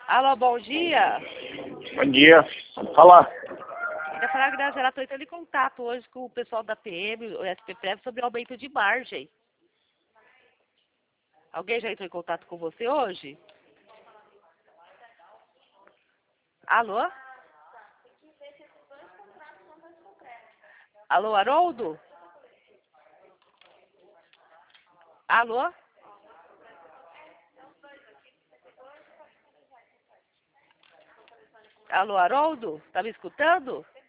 Alô, bom dia. Bom dia. Fala. Queria falar que já estou entrando em contato hoje com o pessoal da PM, o SPPF, sobre aumento de margem. Alguém já entrou em contato com você hoje? Alô? Alô, Haroldo? Alô? Alô, Haroldo? Tá me escutando?